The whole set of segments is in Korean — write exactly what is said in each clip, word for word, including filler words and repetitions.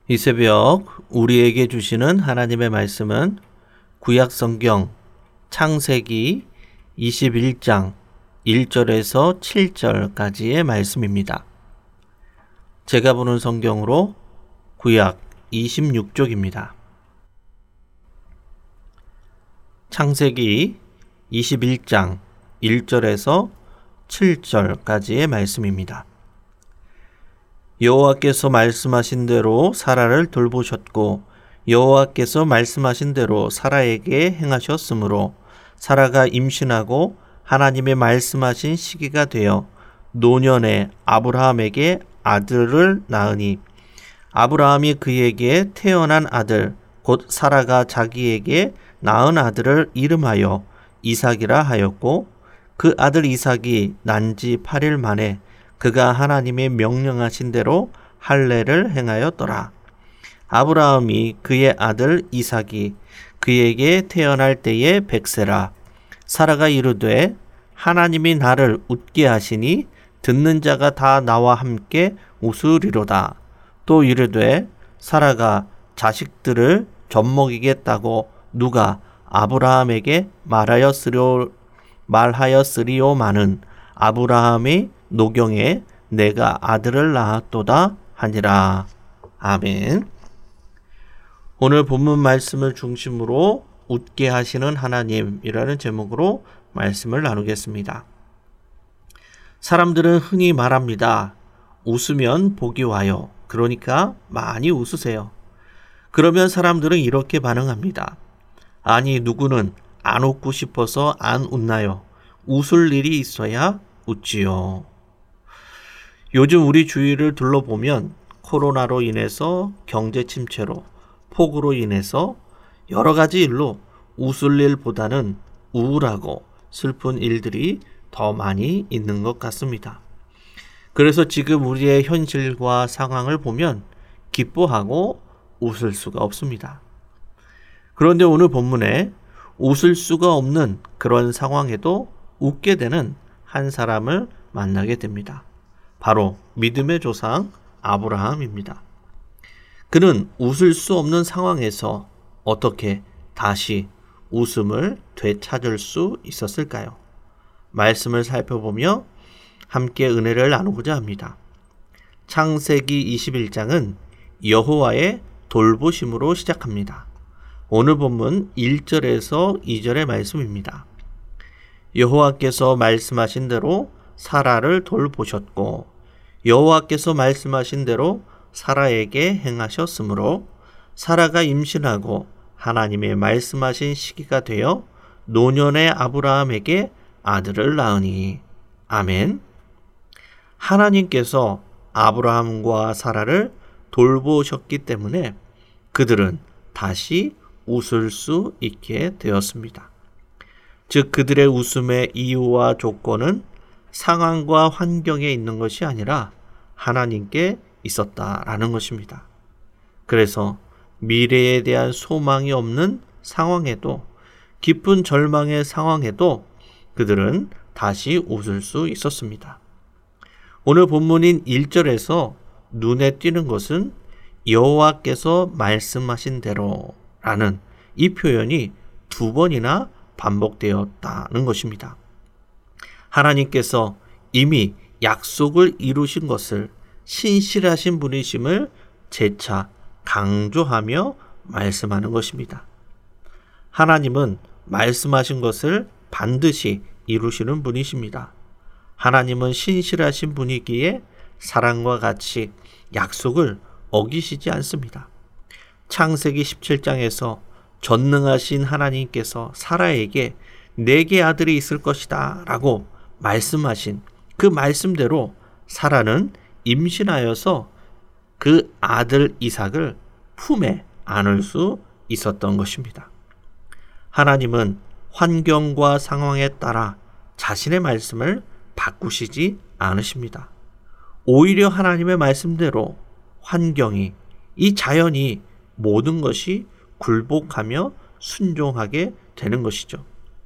이 새벽 우리에게 주시는 하나님의 말씀은 구약성경 창세기 이십일 장 일 절에서 칠 절까지의 말씀입니다. 제가 보는 성경으로 구약 이십육 쪽입니다. 창세기 이십일 장 일 절에서 칠 절까지의 말씀입니다. 여호와께서 말씀하신 대로 사라를 돌보셨고 여호와께서 말씀하신 대로 사라에게 행하셨으므로 사라가 임신하고 하나님의 말씀하신 시기가 되어 노년에 아브라함에게 아들을 낳으니 아브라함이 그에게 태어난 아들 곧 사라가 자기에게 낳은 아들을 이름하여 이삭이라 하였고 그 아들 이삭이 난 지 팔 일 만에 그가 하나님의 명령하신 대로 할례를 행하였더라. 아브라함이 그의 아들 이삭이 그에게 태어날 때에 백세라. 사라가 이르되 하나님이 나를 웃게 하시니 듣는 자가 다 나와 함께 웃으리로다. 또 이르되 사라가 자식들을 젖먹이겠다고 누가 아브라함에게 말하였으리오, 말하였으리오마는 아브라함의 노경에 내가 아들을 낳았도다 하니라. 아멘. 오늘 본문 말씀을 중심으로 웃게 하시는 하나님이라는 제목으로 말씀을 나누겠습니다. 사람들은 흔히 말합니다. 웃으면 복이 와요. 그러니까 많이 웃으세요. 그러면 사람들은 이렇게 반응합니다. 아니, 누구는 안 웃고 싶어서 안 웃나요? 웃을 일이 있어야 웃지요. 요즘 우리 주위를 둘러보면 코로나로 인해서 경제 침체로, 폭우로 인해서 여러 가지 일로 웃을 일보다는 우울하고 슬픈 일들이 더 많이 있는 것 같습니다. 그래서 지금 우리의 현실과 상황을 보면 기뻐하고 웃을 수가 없습니다. 그런데 오늘 본문에 웃을 수가 없는 그런 상황에도 웃게 되는 한 사람을 만나게 됩니다. 바로 믿음의 조상 아브라함입니다. 그는 웃을 수 없는 상황에서 어떻게 다시 웃음을 되찾을 수 있었을까요? 말씀을 살펴보며 함께 은혜를 나누고자 합니다. 창세기 이십일 장은 여호와의 돌보심으로 시작합니다. 오늘 본문 일 절에서 이 절의 말씀입니다. 여호와께서 말씀하신 대로 사라를 돌보셨고 여호와께서 말씀하신 대로 사라에게 행하셨으므로 사라가 임신하고 하나님의 말씀하신 시기가 되어 노년의 아브라함에게 아들을 낳으니. 아멘. 하나님께서 아브라함과 사라를 돌보셨기 때문에 그들은 다시 웃을 수 있게 되었습니다. 즉 그들의 웃음의 이유와 조건은 상황과 환경에 있는 것이 아니라 하나님께 있었다라는 것입니다. 그래서 미래에 대한 소망이 없는 상황에도, 깊은 절망의 상황에도 그들은 다시 웃을 수 있었습니다. 오늘 본문인 일 절에서 눈에 띄는 것은 여호와께서 말씀하신 대로라는 이 표현이 두 번이나 반복되었다는 것입니다. 하나님께서 이미 약속을 이루신 것을 신실하신 분이심을 재차 강조하며 말씀하는 것입니다. 하나님은 말씀하신 것을 반드시 이루시는 분이십니다. 하나님은 신실하신 분이기에 사랑과 같이 약속을 어기시지 않습니다. 창세기 십칠 장에서 전능하신 하나님께서 사라에게 내게 아들이 있을 것이다 라고 말씀하신 그 말씀대로 사라는 임신하여서 그 아들 이삭을 품에 안을 수 있었던 것입니다. 하나님은 환경과 상황에 따라 자신의 말씀을 바꾸시지 않으십니다. 오히려 하나님의 말씀대로 환경이, 이 자연이 모든 것이 굴복하며 순종하게 되는 것이죠.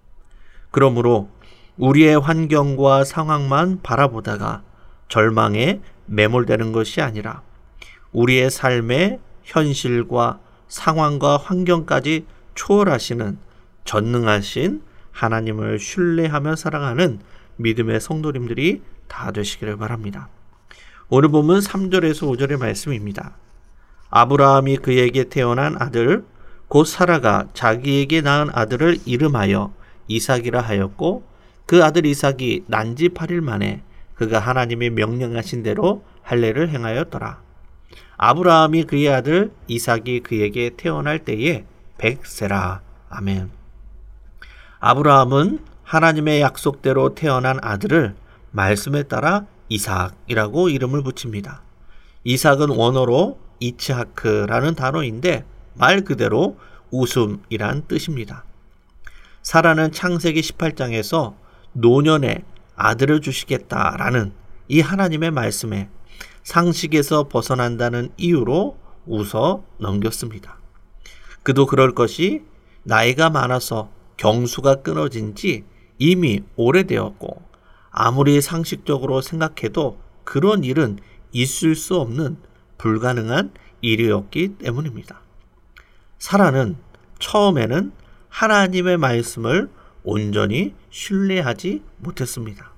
그러므로 우리의 환경과 상황만 바라보다가 절망에 매몰되는 것이 아니라 우리의 삶의 현실과 상황과 환경까지 초월하시는 전능하신 하나님을 신뢰하며 살아가는 믿음의 성도님들이 다 되시기를 바랍니다. 오늘 본문 삼 절에서 오 절의 말씀입니다. 아브라함이 그에게 태어난 아들 곧 사라가 자기에게 낳은 아들을 이름하여 이삭이라 하였고 그 아들 이삭이 난지 팔 일 만에 그가 하나님이 명령하신 대로 할례를 행하였더라. 아브라함이 그의 아들 이삭이 그에게 태어날 때에 백 세라. 아멘. 아브라함은 하나님의 약속대로 태어난 아들을 말씀에 따라 이삭이라고 이름을 붙입니다. 이삭은 원어로 이츠하크라는 단어인데 말 그대로 웃음이란 뜻입니다. 사라는 창세기 십팔 장에서 노년에 아들을 주시겠다라는 이 하나님의 말씀에 상식에서 벗어난다는 이유로 웃어 넘겼습니다. 그도 그럴 것이 나이가 많아서 경수가 끊어진 지 이미 오래되었고 아무리 상식적으로 생각해도 그런 일은 있을 수 없는 불가능한 일이었기 때문입니다. 사라는 처음에는 하나님의 말씀을 온전히 신뢰하지 못했습니다.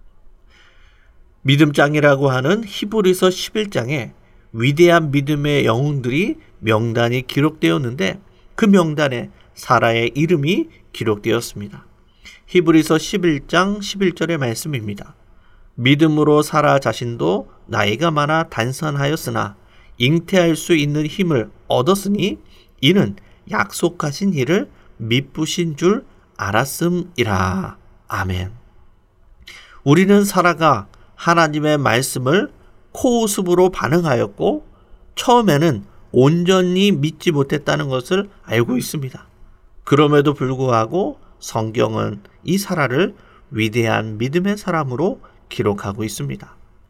믿음장이라고 하는 히브리서 십일 장에 위대한 믿음의 영웅들이 명단이 기록되었는데 그 명단에 사라의 이름이 기록되었습니다. 히브리서 십일 장 십일 절의 말씀입니다. 믿음으로 사라 자신도 나이가 많아 단선하였으나 잉태할 수 있는 힘을 얻었으니 이는 약속하신 일을 미쁘신 줄 알았음이라. 아멘. 우리는 사라가 하나님의 말씀을 코웃음으로 반응하였고 처음에는 온전히 믿지 못했다는 것을 알고 있습니다. 그럼에도 불구하고 성경은 이 사라를 위대한 믿음의 사람으로 기록하고 있습니다.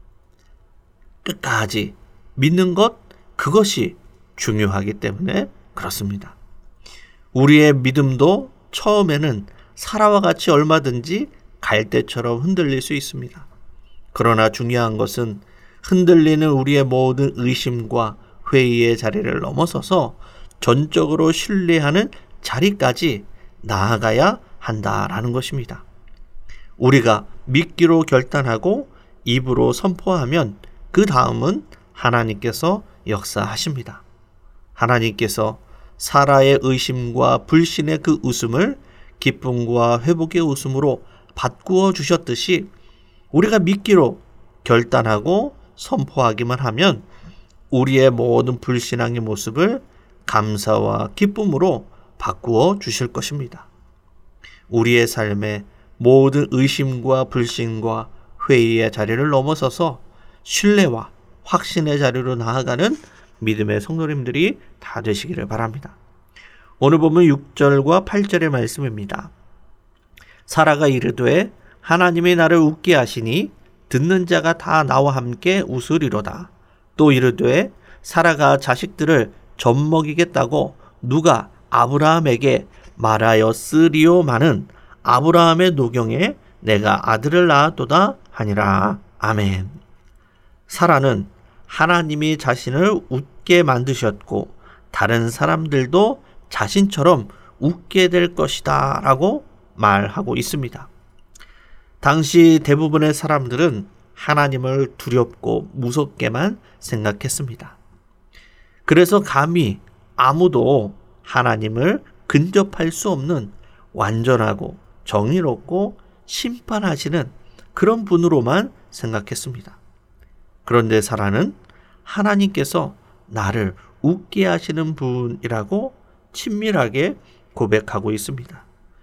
끝까지 믿는 것, 그것이 중요하기 때문에 그렇습니다. 우리의 믿음도 처음에는 사라와 같이 얼마든지 갈대처럼 흔들릴 수 있습니다. 그러나 중요한 것은 흔들리는 우리의 모든 의심과 회의의 자리를 넘어서서 전적으로 신뢰하는 자리까지 나아가야 한다라는 것입니다. 우리가 믿기로 결단하고 입으로 선포하면 그 다음은 하나님께서 역사하십니다. 하나님께서 사라의 의심과 불신의 그 웃음을 기쁨과 회복의 웃음으로 바꾸어 주셨듯이 우리가 믿기로 결단하고 선포하기만 하면 우리의 모든 불신앙의 모습을 감사와 기쁨으로 바꾸어 주실 것입니다. 우리의 삶에 모든 의심과 불신과 회의의 자리를 넘어서서 신뢰와 확신의 자리로 나아가는 믿음의 성도님들이 다 되시기를 바랍니다. 오늘 보면 육 절과 팔 절의 말씀입니다. 사라가 이르되 하나님이 나를 웃게 하시니 듣는 자가 다 나와 함께 웃으리로다. 또 이르되 사라가 자식들을 젖먹이겠다고 누가 아브라함에게 말하였으리오마는 아브라함의 노경에 내가 아들을 낳았도다 하니라. 아멘. 사라는 하나님이 자신을 웃게 만드셨고 다른 사람들도 자신처럼 웃게 될 것이다 라고 말하고 있습니다. 당시 대부분의 사람들은 하나님을 두렵고 무섭게만 생각했습니다. 그래서 감히 아무도 하나님을 근접할 수 없는 완전하고 정의롭고 심판하시는 그런 분으로만 생각했습니다. 그런데 사라는 하나님께서 나를 웃게 하시는 분이라고 친밀하게 고백하고 있습니다.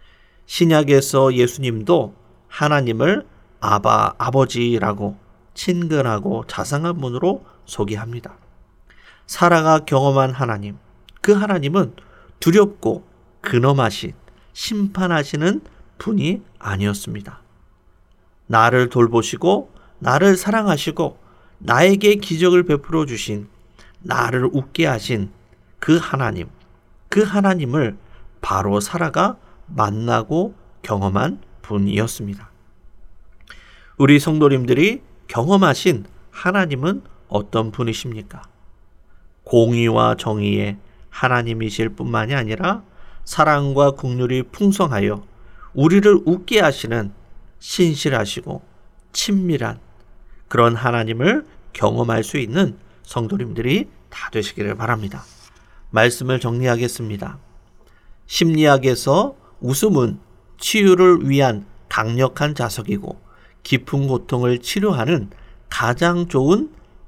신약에서 예수님도 하나님을 아바, 아버지라고 친근하고 자상한 분으로 소개합니다. 사라가 경험한 하나님, 그 하나님은 두렵고 근엄하신 심판하시는 분이 아니었습니다. 나를 돌보시고 나를 사랑하시고 나에게 기적을 베풀어 주신, 나를 웃게 하신 그 하나님, 그 하나님을 바로 사라가 만나고 경험한 분이었습니다. 우리 성도님들이 경험하신 하나님은 어떤 분이십니까? 공의와 정의의 하나님이실 뿐만이 아니라 사랑과 긍휼이 풍성하여 우리를 웃게 하시는 신실하시고 친밀한 그런 하나님을 경험할 수 있는 성도님들이 다 되시기를 바랍니다. 말씀을 정리하겠습니다. 심리학에서 웃음은 치유를 위한 강력한 자석이고 깊은 고통을 치료하는 가장 좋은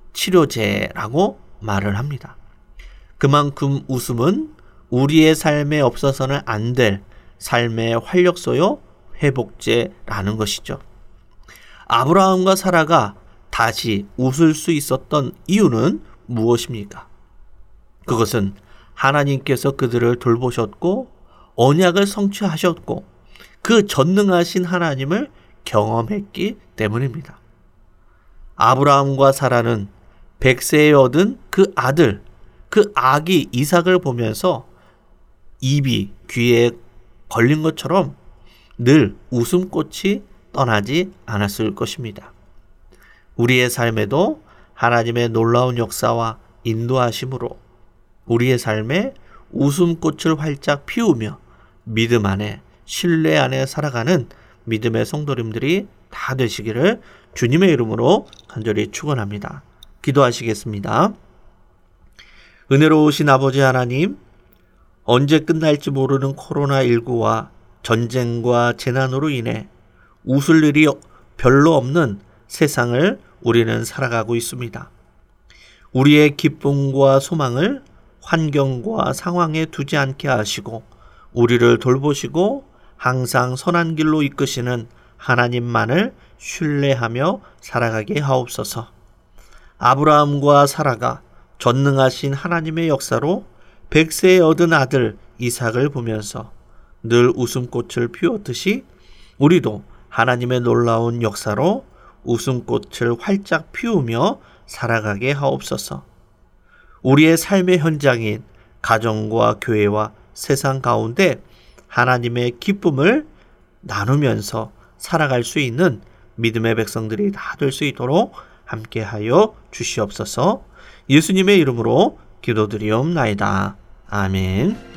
치료제라고 말을 합니다. 그만큼 웃음은 우리의 삶에 없어서는 안 될 삶의 활력소요 회복제라는 것이죠. 아브라함과 사라가 다시 웃을 수 있었던 이유는 무엇입니까? 그것은 하나님께서 그들을 돌보셨고 언약을 성취하셨고 그 전능하신 하나님을 경험했기 때문입니다. 아브라함과 사라는 백세에 얻은 그 아들, 그 아기 이삭을 보면서 입이 귀에 걸린 것처럼 늘 웃음꽃이 떠나지 않았을 것입니다. 우리의 삶에도 하나님의 놀라운 역사와 인도하심으로 우리의 삶에 웃음꽃을 활짝 피우며 믿음 안에 신뢰 안에 살아가는 믿음의 성도님들이 다 되시기를 주님의 이름으로 간절히 축원합니다. 기도하시겠습니다. 은혜로우신 아버지 하나님, 언제 끝날지 모르는 코로나십구와 전쟁과 재난으로 인해 웃을 일이 별로 없는 세상을 우리는 살아가고 있습니다. 우리의 기쁨과 소망을 환경과 상황에 두지 않게 하시고 우리를 돌보시고 항상 선한 길로 이끄시는 하나님만을 신뢰하며 살아가게 하옵소서. 아브라함과 사라가 전능하신 하나님의 역사로 백세에 얻은 아들 이삭을 보면서 늘 웃음꽃을 피웠듯이 우리도 하나님의 놀라운 역사로 웃음꽃을 활짝 피우며 살아가게 하옵소서. 우리의 삶의 현장인 가정과 교회와 세상 가운데 하나님의 기쁨을 나누면서 살아갈 수 있는 믿음의 백성들이 다 될 수 있도록 함께하여 주시옵소서. 예수님의 이름으로 기도드리옵나이다. 아멘.